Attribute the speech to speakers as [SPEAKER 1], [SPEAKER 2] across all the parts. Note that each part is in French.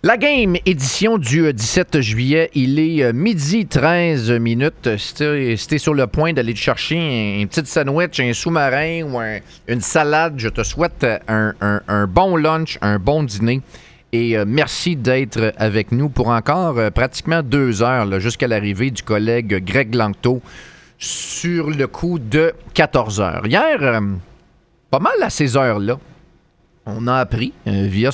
[SPEAKER 1] La game, édition du 17 juillet, il est midi 13 minutes. Si t'es sur le point d'aller te chercher un petit sandwich, un sous-marin ou une salade, je te souhaite un bon lunch, un bon dîner. Et merci d'être avec nous pour encore pratiquement 2 heures là, jusqu'à l'arrivée du collègue Greg Langto sur le coup de 14 heures. Hier, pas mal à ces heures-là, on a appris via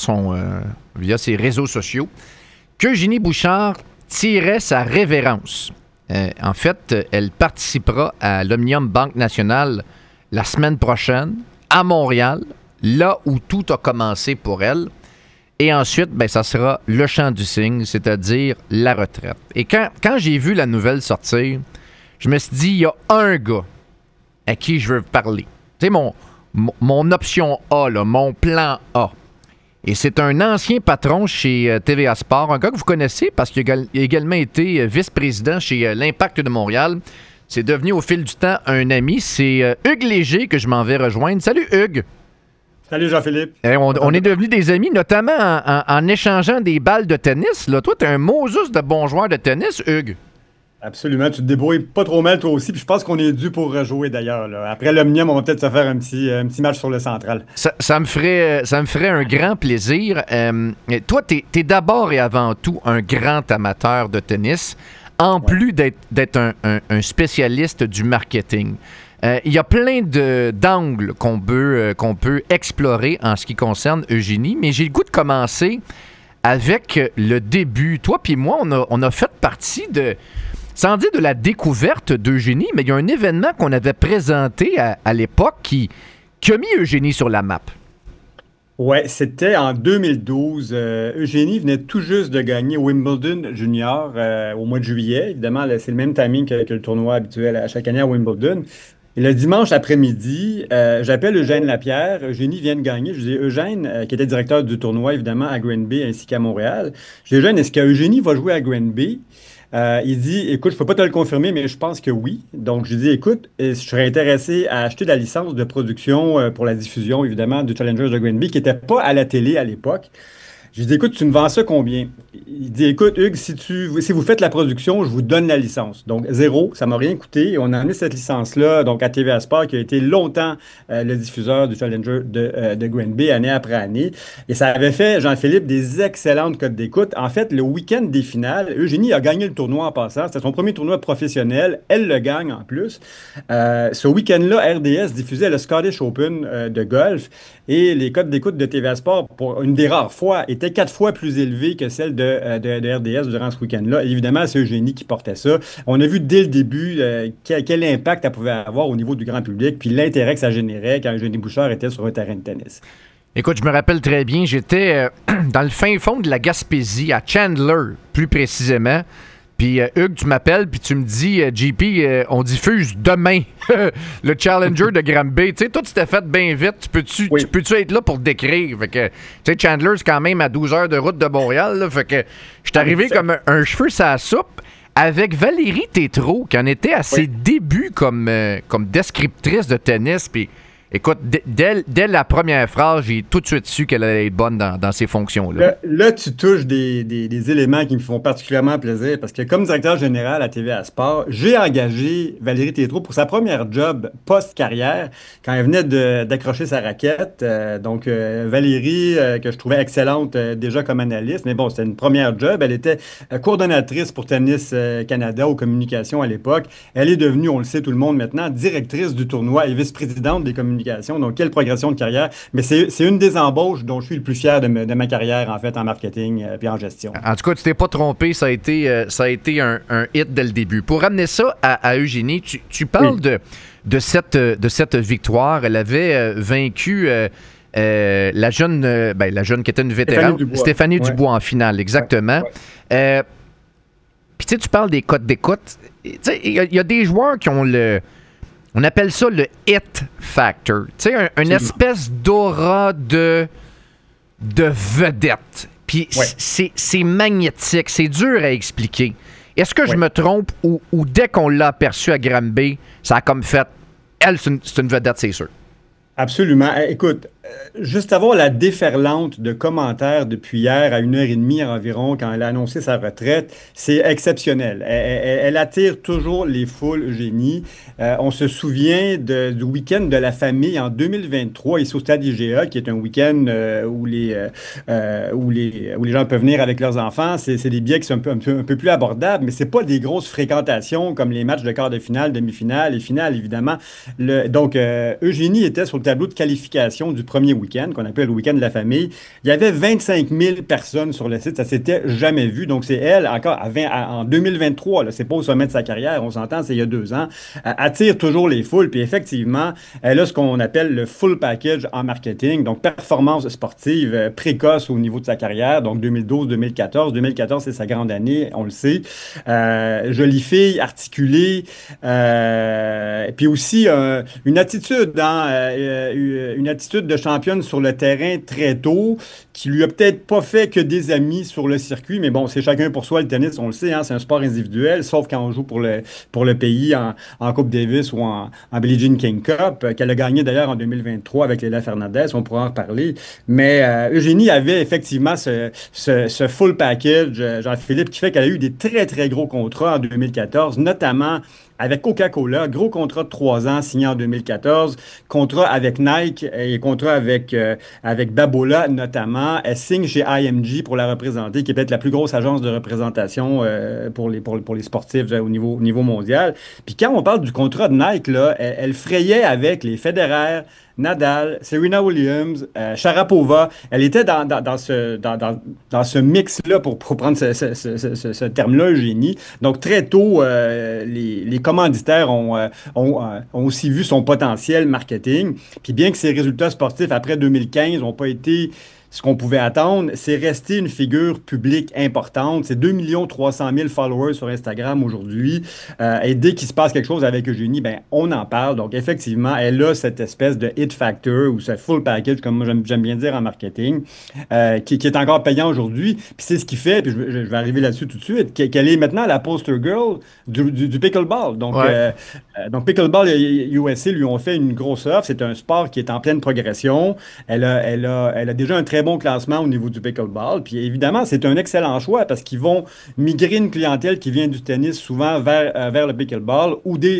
[SPEAKER 1] ses réseaux sociaux qu'Eugénie Bouchard tirait sa révérence. En fait, elle participera à l'Omnium Banque Nationale la semaine prochaine à Montréal, là où tout a commencé pour elle. Et ensuite, ça sera le chant du cygne, c'est-à-dire la retraite. Et quand j'ai vu la nouvelle sortir, je me suis dit, il y a un gars à qui je veux parler. Tu sais, mon option A, là, mon plan A. Et c'est un ancien patron chez TVA Sport, un gars que vous connaissez parce qu'il a également été vice-président chez l'Impact de Montréal. C'est devenu au fil du temps un ami. C'est Hugues Léger que je m'en vais rejoindre. Salut Hugues!
[SPEAKER 2] Salut Jean-Philippe.
[SPEAKER 1] On est devenus des amis, notamment en échangeant des balles de tennis. Là. Toi, t'es un Moses de bon joueur de tennis, Hugues.
[SPEAKER 2] Absolument, tu te débrouilles pas trop mal toi aussi, puis je pense qu'on est dû pour rejouer d'ailleurs. Là. Après l'Omnium, on va peut-être se faire un petit match sur le Central.
[SPEAKER 1] Ça me ferait un grand plaisir. Toi, t'es d'abord et avant tout un grand amateur de tennis, en plus d'être un spécialiste du marketing. Il y a plein d'angles qu'on peut explorer en ce qui concerne Eugénie, mais j'ai le goût de commencer avec le début. Toi puis moi, on a fait partie sans dire de la découverte d'Eugénie, mais il y a un événement qu'on avait présenté à l'époque qui a mis Eugénie sur la map.
[SPEAKER 2] Ouais, c'était en 2012. Eugénie venait tout juste de gagner Wimbledon Junior au mois de juillet. Évidemment, c'est le même timing que le tournoi habituel à chaque année à Wimbledon. Et le dimanche après-midi, j'appelle Eugène Lapierre. Eugénie vient de gagner. Je dis Eugène, qui était directeur du tournoi, évidemment, à Granby ainsi qu'à Montréal. Je dis Eugène, est-ce qu'Eugénie va jouer à Granby? Il dit, écoute, je peux pas te le confirmer, mais je pense que oui. Donc, je dis, écoute, je serais intéressé à acheter la licence de production pour la diffusion, évidemment, du Challengers de Granby, qui n'était pas à la télé à l'époque. Je lui dis, écoute, tu me vends ça combien? Il dit, écoute, Hugues, si vous faites la production, je vous donne la licence. Donc, 0, ça m'a rien coûté. Et on a amené cette licence-là donc à TVA Sport, qui a été longtemps le diffuseur du Challenger de Granby, année après année. Et ça avait fait, Jean-Philippe, des excellentes cotes d'écoute. En fait, le week-end des finales, Eugénie a gagné le tournoi en passant. C'était son premier tournoi professionnel. Elle le gagne en plus. Ce week-end-là, RDS diffusait le Scottish Open de golf. Et les cotes d'écoute de TVA Sport, pour une des rares fois, étaient 4 fois plus élevées que celles de RDS durant ce week-end-là. Et évidemment, c'est Eugénie qui portait ça. On a vu dès le début quel impact elle pouvait avoir au niveau du grand public, puis l'intérêt que ça générait quand Eugénie Bouchard était sur un terrain de tennis.
[SPEAKER 1] Écoute, je me rappelle très bien, j'étais dans le fin fond de la Gaspésie, à Chandler, plus précisément. Puis Hugues, tu m'appelles, puis tu me dis, JP, on diffuse demain le Challenger de Granby. Tu sais, toi, tu t'es fait bien vite. Tu peux-tu être là pour décrire? Fait que, tu sais, Chandler, c'est quand même à 12 heures de route de Montréal. Là, fait que je suis arrivé comme un cheveu sur la soupe avec Valérie Tétrault, qui en était à ses débuts comme descriptrice de tennis. Puis écoute, dès la première phrase, j'ai tout de suite su qu'elle allait être bonne dans ces fonctions-là.
[SPEAKER 2] Là, tu touches des éléments qui me font particulièrement plaisir parce que comme directeur général à TVA Sport, j'ai engagé Valérie Tétrault pour sa première job post-carrière quand elle venait d'accrocher sa raquette. Donc, Valérie, que je trouvais excellente déjà comme analyste, mais bon, c'était une première job. Elle était coordonnatrice pour Tennis Canada aux communications à l'époque. Elle est devenue, on le sait tout le monde maintenant, directrice du tournoi et vice-présidente des communications. Donc, quelle progression de carrière. Mais c'est une des embauches dont je suis le plus fier de ma carrière, en fait, en marketing puis en gestion.
[SPEAKER 1] En tout cas, tu t'es pas trompé. Ça a été un hit dès le début. Pour ramener ça à Eugénie, tu parles de cette victoire. Elle avait vaincu la jeune qui était une vétérane, Stéphanie Dubois en finale, exactement. Ouais. Puis tu sais, tu parles des cotes d'écoute. Tu sais, il y a des joueurs qui ont on appelle ça le hit factor. Tu sais, une espèce d'aura de vedette. Puis c'est magnétique, c'est dur à expliquer. Est-ce que je me trompe ou dès qu'on l'a aperçue à Granby, ça a comme fait, elle, c'est une vedette, c'est sûr?
[SPEAKER 2] Absolument. Écoute, juste avoir la déferlante de commentaires depuis hier à 1h30 environ, quand elle a annoncé sa retraite, c'est exceptionnel. Elle attire toujours les foules, Eugénie. On se souvient du week-end de la famille en 2023, ici au stade IGA, qui est un week-end où les gens peuvent venir avec leurs enfants. C'est des billets qui sont un peu plus abordables, mais c'est pas des grosses fréquentations comme les matchs de quart de finale, demi-finale et finale, évidemment. Donc, Eugénie était sur le tableau de qualification du premier week-end, qu'on appelle le week-end de la famille. Il y avait 25 000 personnes sur le site. Ça s'était jamais vu. Donc, c'est elle, encore en 2023, là, c'est pas au sommet de sa carrière, on s'entend, c'est il y a 2 ans, attire toujours les foules. Puis effectivement, elle a ce qu'on appelle le full package en marketing. Donc, performance sportive précoce au niveau de sa carrière. Donc, 2012, 2014. 2014, c'est sa grande année, on le sait. Jolie fille, articulée. Puis aussi, une attitude, hein, une attitude de championne sur le terrain très tôt, qui lui a peut-être pas fait que des amis sur le circuit, mais bon, c'est chacun pour soi le tennis, on le sait, hein, c'est un sport individuel, sauf quand on joue pour le pays en Coupe Davis ou en Billie Jean King Cup, qu'elle a gagné d'ailleurs en 2023 avec Leila Fernandez, on pourra en reparler. Mais Eugénie avait effectivement ce full package, Jean-Philippe, qui fait qu'elle a eu des très, très gros contrats en 2014, notamment avec Coca-Cola, gros contrat de 3 ans signé en 2014, contrat avec Nike et contrat avec Babola notamment. Elle signe chez IMG pour la représenter, qui est peut-être la plus grosse agence de représentation pour les sportifs au niveau mondial. Puis quand on parle du contrat de Nike, là, elle frayait avec les Federer, Nadal, Serena Williams, Sharapova. Elle était dans ce mix-là, pour prendre ce terme-là, Eugénie. Donc, très tôt, les commanditaires ont aussi vu son potentiel marketing. Puis bien que ses résultats sportifs après 2015 n'ont pas été ce qu'on pouvait attendre, c'est resté une figure publique importante. C'est 2 300 000 followers sur Instagram aujourd'hui. Et dès qu'il se passe quelque chose avec Eugénie, ben, on en parle. Donc, effectivement, elle a cette espèce de hit factor ou ce full package, comme moi j'aime bien dire en marketing, qui est encore payant aujourd'hui. Puis c'est ce qui fait, puis je vais arriver là-dessus tout de suite, qu'elle est maintenant la poster girl du pickleball.
[SPEAKER 1] Ouais.
[SPEAKER 2] Donc Pickleball et USA lui ont fait une grosse offre. C'est un sport qui est en pleine progression. Elle a déjà un très bon classement au niveau du pickleball. Puis évidemment, c'est un excellent choix parce qu'ils vont migrer une clientèle qui vient du tennis souvent vers le pickleball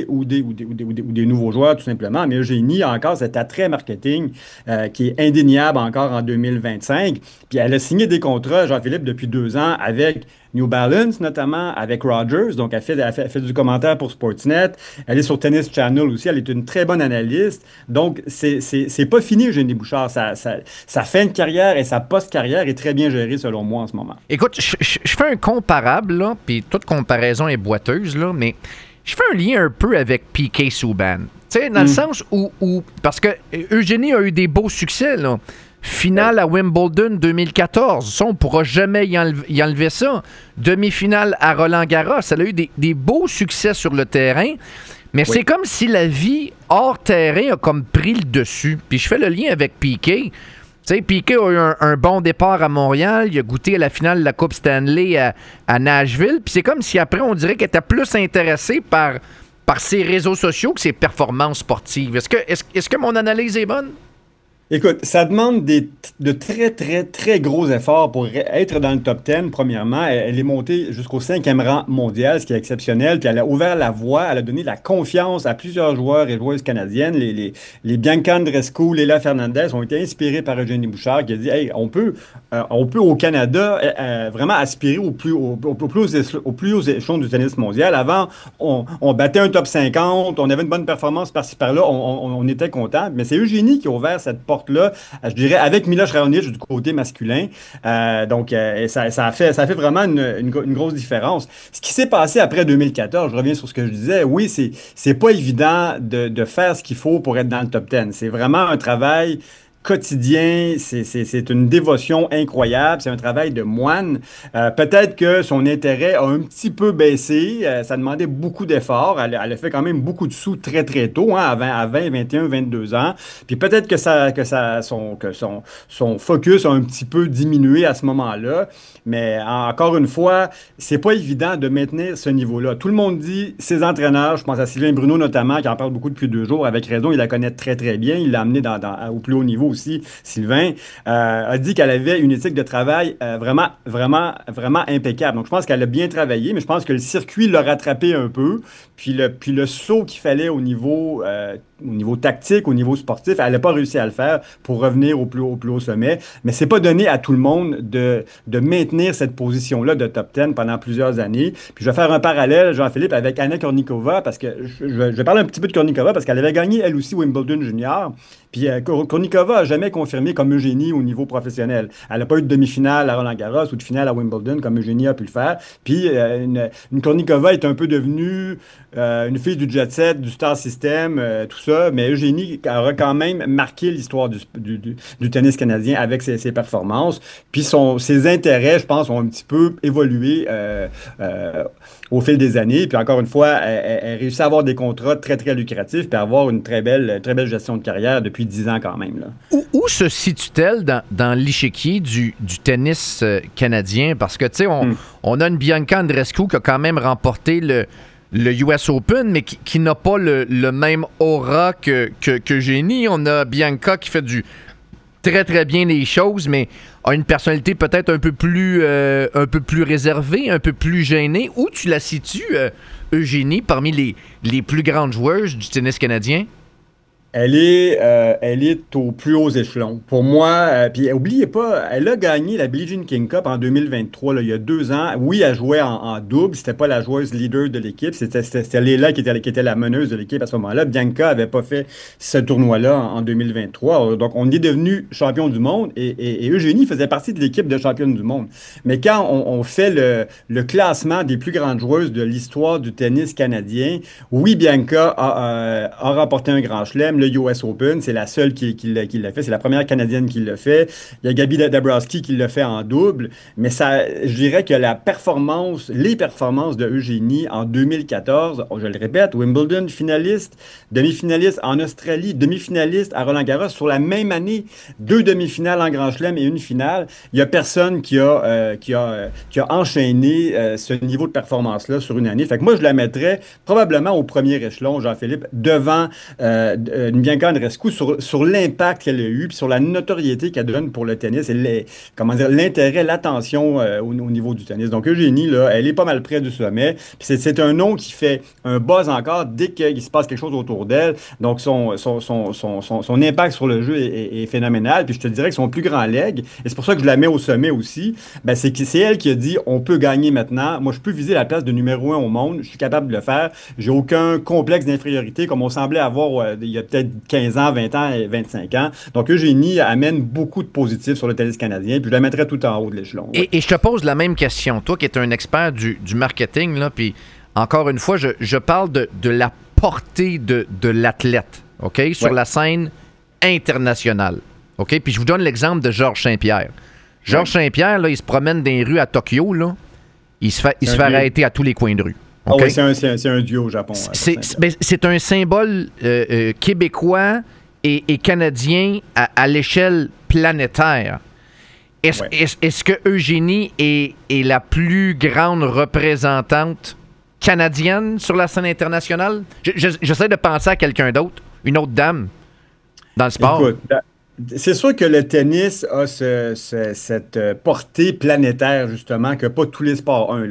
[SPEAKER 2] ou des nouveaux joueurs tout simplement. Mais Eugénie a encore cet attrait marketing qui est indéniable encore en 2025. Puis elle a signé des contrats, Jean-Philippe, depuis 2 ans avec New Balance, notamment avec Rogers. Donc, elle fait du commentaire pour Sportsnet. Elle est sur Tennis Channel aussi. Elle est une très bonne analyste. Donc, c'est pas fini, Eugénie Bouchard. Sa fin de carrière et sa post-carrière est très bien gérée, selon moi, en ce moment.
[SPEAKER 1] Écoute, je fais un comparable, là, puis toute comparaison est boiteuse, là, mais je fais un lien un peu avec Piquet Souban. Tu sais, dans le sens parce que Eugénie a eu des beaux succès, là. Finale à Wimbledon 2014. Ça, on ne pourra jamais y enlever ça. Demi-finale à Roland-Garros. Elle a eu des beaux succès sur le terrain. Mais
[SPEAKER 2] Oui.
[SPEAKER 1] c'est comme si la vie hors terrain a comme pris le dessus. Puis je fais le lien avec Piquet. Tu sais, Piquet a eu un bon départ à Montréal. Il a goûté à la finale de la Coupe Stanley à Nashville. Puis c'est comme si après, on dirait qu'il était plus intéressé par ses réseaux sociaux que ses performances sportives. Est-ce que mon analyse est bonne?
[SPEAKER 2] Écoute, ça demande de très, très, très gros efforts pour être dans le top 10, premièrement. Elle est montée jusqu'au 5e rang mondial, ce qui est exceptionnel. Puis elle a ouvert la voie, elle a donné de la confiance à plusieurs joueurs et joueuses canadiennes. Les Bianca Andreescu, Leila Fernandez ont été inspirés par Eugénie Bouchard qui a dit, hey, on peut au Canada vraiment aspirer au plus haut échelon du tennis mondial. Avant, on battait un top 50, on avait une bonne performance par-ci par-là, on était content. Mais c'est Eugénie qui a ouvert cette porte-là, je dirais, avec Miloš Raonic du côté masculin. Donc, ça a fait vraiment une grosse différence. Ce qui s'est passé après 2014, je reviens sur ce que je disais, oui, c'est pas évident de faire ce qu'il faut pour être dans le top 10. C'est vraiment un travail quotidien, c'est une dévotion incroyable, c'est un travail de moine. Peut-être que son intérêt a un petit peu baissé, ça demandait beaucoup d'efforts, elle a fait quand même beaucoup de sous très très tôt, hein, à 20, 21, 22 ans. Puis peut-être son focus a un petit peu diminué à ce moment-là, mais encore une fois, c'est pas évident de maintenir ce niveau-là. Tout le monde dit, ses entraîneurs, je pense à Sylvain Bruno notamment, qui en parle beaucoup depuis 2 jours, avec raison, il la connaît très très bien, il l'a amené au plus haut niveau aussi, Sylvain, a dit qu'elle avait une éthique de travail vraiment, vraiment, vraiment impeccable. Donc je pense qu'elle a bien travaillé, mais je pense que le circuit l'a rattrapé un peu, puis le saut qu'il fallait au niveau tactique, au niveau sportif, elle n'a pas réussi à le faire pour revenir au plus haut sommet. Mais c'est pas donné à tout le monde de maintenir cette position-là de top 10 pendant plusieurs années. Puis je vais faire un parallèle, Jean-Philippe, avec Anna Kournikova, parce que je vais parler un petit peu de Kournikova, parce qu'elle avait gagné, elle aussi, Wimbledon junior. Puis Kournikova n'a jamais confirmé comme Eugénie au niveau professionnel. Elle n'a pas eu de demi-finale à Roland-Garros ou de finale à Wimbledon comme Eugénie a pu le faire. Puis une Kournikova est un peu devenue une fille du jet set, du star system, tout ça. Mais Eugénie aura quand même marqué l'histoire du tennis canadien avec ses performances. Puis ses intérêts, je pense, ont un petit peu évolué au fil des années. Puis encore une fois, elle réussit à avoir des contrats très, très lucratifs puis à avoir une très belle gestion de carrière depuis 10 ans quand même, là.
[SPEAKER 1] Où se situe-t-elle dans l'échiquier du tennis canadien? Parce que, tu sais, on a une Bianca Andreescu qui a quand même remporté le US Open, mais qui n'a pas le même aura que Eugénie. On a Bianca qui fait très, très bien les choses, mais a une personnalité peut-être un peu plus réservée, un peu plus gênée. Où tu la situes, Eugénie, parmi les plus grandes joueuses du tennis canadien?
[SPEAKER 2] Elle est aux plus hauts échelons. Pour moi, puis oubliez pas, elle a gagné la Billie Jean King Cup en 2023, là, il y a 2 ans. Oui, elle jouait en double, c'était pas la joueuse leader de l'équipe, c'était Leila qui était la meneuse de l'équipe à ce moment-là. Bianca avait pas fait ce tournoi-là en 2023. Donc, on est devenu champion du monde et Eugénie faisait partie de l'équipe de championne du monde. Mais quand on fait le classement des plus grandes joueuses de l'histoire du tennis canadien, oui, Bianca a remporté un grand chelem, le US Open. C'est la seule qui l'a fait. C'est la première Canadienne qui l'a fait. Il y a Gabi Dabrowski qui l'a fait en double. Mais je dirais que les performances de Eugénie en 2014, je le répète, Wimbledon, finaliste, demi-finaliste en Australie, demi-finaliste à Roland-Garros sur la même année, 2 demi-finales en Grand Chelem et une finale. Il n'y a personne qui a enchaîné ce niveau de performance-là sur une année. Fait que moi, je la mettrais probablement au premier échelon, Jean-Philippe, devant une Bianca Andreescu sur l'impact qu'elle a eu, puis sur la notoriété qu'elle donne pour le tennis et l'intérêt, l'attention au niveau du tennis. Donc Eugénie, là, elle est pas mal près du sommet. Puis c'est un nom qui fait un buzz encore dès qu'il se passe quelque chose autour d'elle. Donc son impact sur le jeu est phénoménal. Puis je te dirais que son plus grand leg, et c'est pour ça que je la mets au sommet aussi, ben c'est elle qui a dit on peut gagner maintenant. Moi, je peux viser la place de numéro 1 au monde. Je suis capable de le faire. J'ai aucun complexe d'infériorité comme on semblait avoir il y a peut-être 15 ans, 20 ans et 25 ans. Donc, Eugénie amène beaucoup de positifs sur le tennis canadien, puis je la mettrais tout en haut de l'échelon. Ouais.
[SPEAKER 1] Et je te pose la même question. Toi qui es un expert du marketing, là, puis encore une fois, je parle de la portée de l'athlète, OK, sur la scène internationale. OK? Puis je vous donne l'exemple de Georges Saint-Pierre. Georges Saint-Pierre, là, il se promène dans les rues à Tokyo, là. Il se fait arrêter à tous les coins de rue.
[SPEAKER 2] Okay? Oh oui, c'est un duo au Japon.
[SPEAKER 1] C'est un symbole québécois et canadien à l'échelle planétaire. Est-ce que Eugénie est la plus grande représentante canadienne sur la scène internationale? J'essaie de penser à quelqu'un d'autre, une autre dame dans le sport.
[SPEAKER 2] Écoute, c'est sûr que le tennis a cette portée planétaire, justement, que pas tous les sports ont.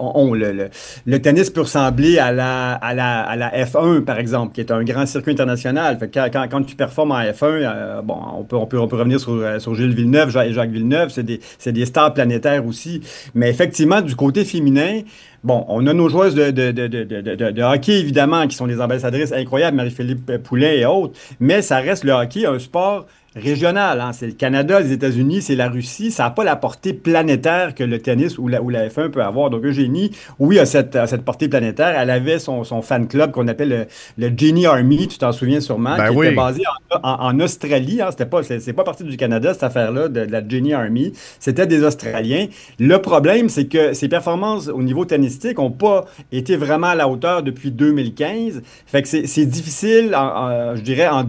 [SPEAKER 2] Le tennis peut ressembler à la F1, par exemple, qui est un grand circuit international. Fait que quand tu performes en F1, on peut revenir sur Gilles Villeneuve, Jacques Villeneuve, c'est des stars planétaires aussi. Mais effectivement, du côté féminin, bon, on a nos joueuses de hockey, évidemment, qui sont des ambassadrices incroyables, Marie-Philippe Poulin et autres, mais ça reste le hockey, un sport régional, hein. C'est le Canada, les États-Unis, c'est la Russie. Ça n'a pas la portée planétaire que le tennis ou la F1 peut avoir. Donc, Eugénie, oui, a cette portée planétaire. Elle avait son fan club qu'on appelle le Genie Army, tu t'en souviens sûrement,
[SPEAKER 1] Ben
[SPEAKER 2] qui était
[SPEAKER 1] oui.
[SPEAKER 2] basé en Australie, hein. C'est pas parti du Canada, cette affaire-là, de la Genie Army. C'était des Australiens. Le problème, c'est que ses performances au niveau tennistique n'ont pas été vraiment à la hauteur depuis 2015. Fait que c'est difficile, je dirais, en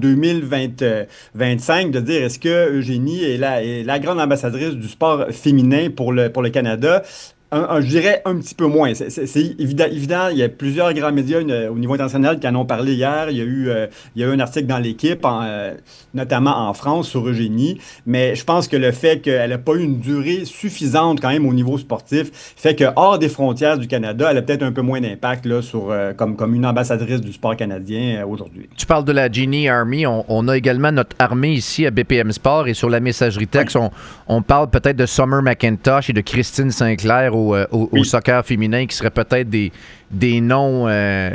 [SPEAKER 2] 2025 de dire est-ce que Eugénie est la grande ambassadrice du sport féminin pour le Canada? Je dirais un petit peu moins. C'est évident, il y a plusieurs grands médias au niveau international qui en ont parlé hier. Il y a eu un article dans l'Équipe, notamment en France, sur Eugénie. Mais je pense que le fait qu'elle n'a pas eu une durée suffisante quand même au niveau sportif fait que hors des frontières du Canada, elle a peut-être un peu moins d'impact là, comme une ambassadrice du sport canadien aujourd'hui.
[SPEAKER 1] Tu parles de la Genie Army. On a également notre armée ici à BPM Sport et sur la messagerie texte, on parle peut-être de Summer McIntosh et de Christine Sinclair au soccer féminin qui seraient peut-être des noms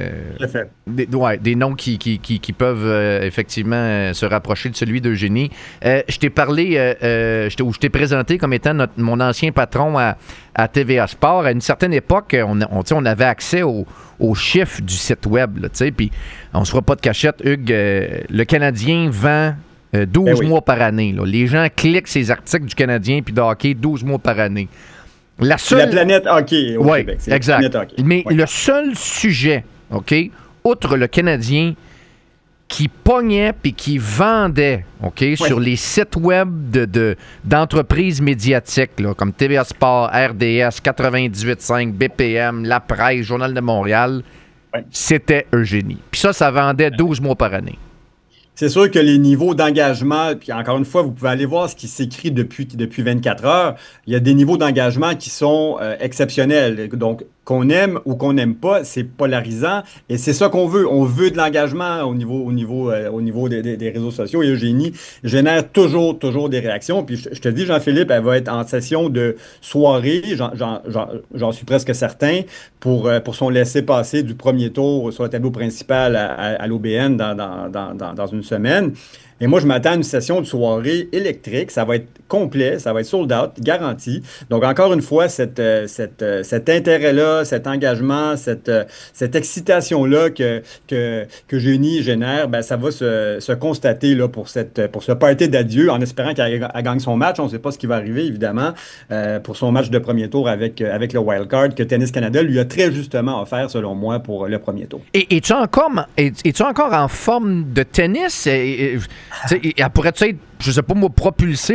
[SPEAKER 1] des noms qui peuvent effectivement se rapprocher de celui d'Eugénie. Je t'ai parlé, je t'ai présenté comme étant mon ancien patron à TVA Sport. À une certaine époque, on avait accès aux chiffres du site web. Puis on se fera pas de cachette, Hugues. Le Canadien vend 12 mois par année. Là. Les gens cliquent ces articles du Canadien puis de hockey 12 mois par année. La
[SPEAKER 2] planète hockey au Québec. C'est
[SPEAKER 1] exact.
[SPEAKER 2] La planète hockey.
[SPEAKER 1] Mais le seul sujet, OK, outre le Canadien, qui pognait puis qui vendait, OK, sur les sites web d'entreprises médiatiques, là, comme TVA Sport, RDS, 98.5, BPM, La Presse, Journal de Montréal, c'était Eugénie. Puis ça vendait 12 mois par année.
[SPEAKER 2] C'est sûr que les niveaux d'engagement, puis encore une fois, vous pouvez aller voir ce qui s'écrit depuis 24 heures, il y a des niveaux d'engagement qui sont exceptionnels. Donc, qu'on aime ou qu'on n'aime pas, c'est polarisant et c'est ça qu'on veut. On veut de l'engagement au niveau des réseaux sociaux et Eugénie génère toujours des réactions. Puis je te dis, Jean-Philippe, elle va être en session de soirée, j'en suis presque certain, pour son laissez-passer du premier tour sur le tableau principal à l'OBN dans une semaine. Et moi, je m'attends à une session de soirée électrique. Ça va être complet, ça va être sold out, garanti. Donc, encore une fois, cet intérêt-là, cet engagement, cette excitation-là que Eugénie génère, ben, ça va se constater là, pour ce party d'adieu, en espérant qu'elle gagne son match. On ne sait pas ce qui va arriver, évidemment, pour son match de premier tour avec le wildcard que Tennis Canada lui a très justement offert, selon moi, pour le premier tour.
[SPEAKER 1] Es-tu encore en forme de tennis? Elle pourrait-tu être, je sais pas moi, propulsée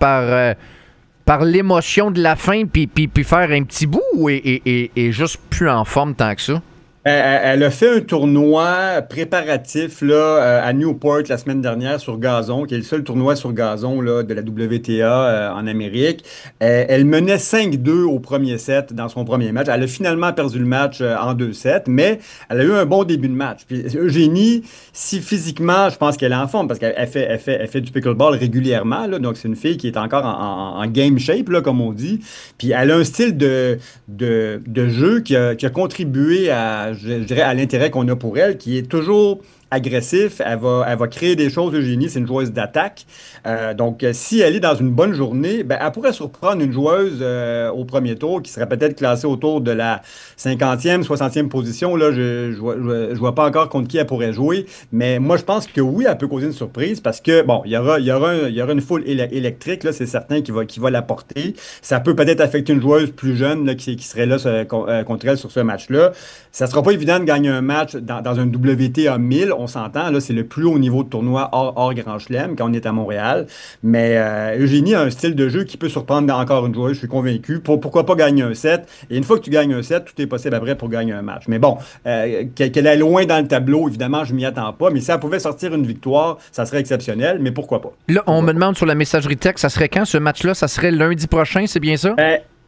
[SPEAKER 1] par l'émotion de la fin puis faire un petit bout ou est juste plus en forme tant que ça?
[SPEAKER 2] Elle a fait un tournoi préparatif là, à Newport la semaine dernière sur gazon, qui est le seul tournoi sur gazon là, de la WTA en Amérique. Elle menait 5-2 au premier set dans son premier match. Elle a finalement perdu le match en 2 sets, mais elle a eu un bon début de match. Puis Eugénie, si physiquement, je pense qu'elle est en forme parce qu'elle fait du pickleball régulièrement. Là, donc c'est une fille qui est encore en game shape, là, comme on dit. Puis elle a un style de jeu qui a contribué je dirais, à l'intérêt qu'on a pour elle, qui est toujours agressif. Elle va créer des choses, Eugénie. C'est une joueuse d'attaque. Donc, si elle est dans une bonne journée, ben, elle pourrait surprendre une joueuse au premier tour qui serait peut-être classée autour de la 50e, 60e position. Là, je vois pas encore contre qui elle pourrait jouer. Mais moi, je pense que oui, elle peut causer une surprise parce que, bon, il y aura une foule électrique, là, c'est certain, qui va la porter. Ça peut peut-être affecter une joueuse plus jeune là, qui serait là contre elle sur ce match-là. Ça sera pas évident de gagner un match dans un WTA 1000. On s'entend, là, c'est le plus haut niveau de tournoi hors Grand Chelem quand on est à Montréal. Mais Eugénie a un style de jeu qui peut surprendre encore une joueuse, je suis convaincu. Pourquoi pas gagner un set? Et une fois que tu gagnes un set, tout est possible après pour gagner un match. Mais bon, qu'elle est loin dans le tableau, évidemment, je m'y attends pas. Mais si elle pouvait sortir une victoire, ça serait exceptionnel. Mais pourquoi pas?
[SPEAKER 1] Là, on me demande sur la messagerie texte, ça serait quand ce match-là? Ça serait lundi prochain, c'est bien ça?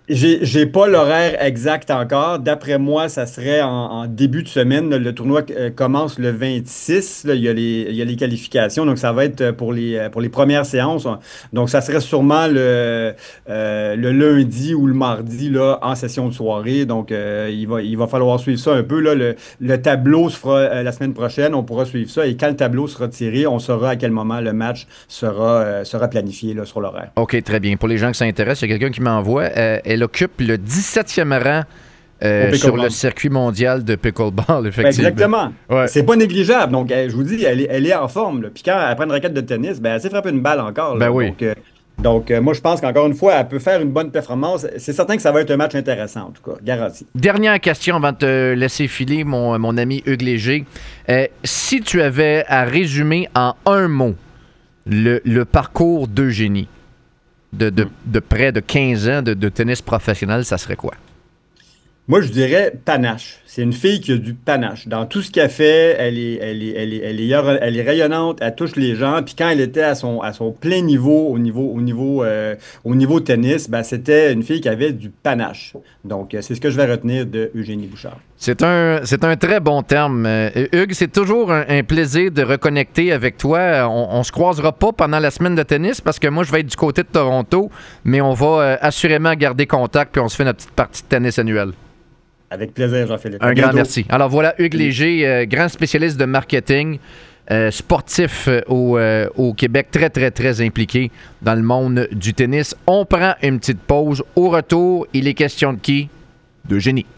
[SPEAKER 2] J'ai pas l'horaire exact encore. D'après moi, ça serait en début de semaine. Là. Le tournoi commence le 26. Là. Il y a les qualifications. Donc, ça va être pour les premières séances. Donc, ça serait sûrement le lundi ou le mardi là, en session de soirée. Donc, il va falloir suivre ça un peu. Là. Le tableau se fera la semaine prochaine. On pourra suivre ça. Et quand le tableau sera tiré, on saura à quel moment le match sera planifié là, sur l'horaire.
[SPEAKER 1] OK, très bien. Pour les gens qui s'intéressent, il y a quelqu'un qui m'envoie. Elle occupe le 17e rang sur le circuit mondial de pickleball, effectivement.
[SPEAKER 2] Exactement.
[SPEAKER 1] Ouais.
[SPEAKER 2] C'est pas négligeable. Donc, je vous dis, elle est en forme. Là. Puis quand elle prend une raquette de tennis, ben, elle s'est frappée une balle encore.
[SPEAKER 1] Ben
[SPEAKER 2] Là.
[SPEAKER 1] oui.
[SPEAKER 2] Donc, moi, je pense qu'encore une fois, elle peut faire une bonne performance. C'est certain que ça va être un match intéressant, en tout cas. Garanti.
[SPEAKER 1] Dernière question avant de te laisser filer, mon ami Hugues Léger. Si tu avais à résumer en un mot le parcours d'Eugénie de près de 15 ans de tennis professionnel, ça serait quoi?
[SPEAKER 2] Moi, je dirais panache. C'est une fille qui a du panache. Dans tout ce qu'elle fait, elle est rayonnante, elle touche les gens. Puis quand elle était à son plein niveau, au niveau tennis, ben, c'était une fille qui avait du panache. Donc, c'est ce que je vais retenir de Eugénie Bouchard.
[SPEAKER 1] C'est un très bon terme. Hugues, c'est toujours un plaisir de reconnecter avec toi. On se croisera pas pendant la semaine de tennis parce que moi, je vais être du côté de Toronto, mais on va assurément garder contact puis on se fait notre petite partie de tennis annuelle.
[SPEAKER 2] Avec plaisir, Jean-Philippe.
[SPEAKER 1] Un grand merci. Alors voilà, Hugues Léger, grand spécialiste de marketing, sportif au Québec, très, très, très impliqué dans le monde du tennis. On prend une petite pause. Au retour, il est question de qui? D'Eugénie.